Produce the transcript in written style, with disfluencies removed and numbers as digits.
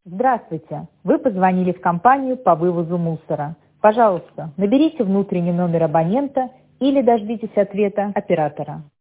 Здравствуйте! Вы позвонили в компанию по вывозу мусора. Пожалуйста, наберите внутренний номер абонента или дождитесь ответа оператора.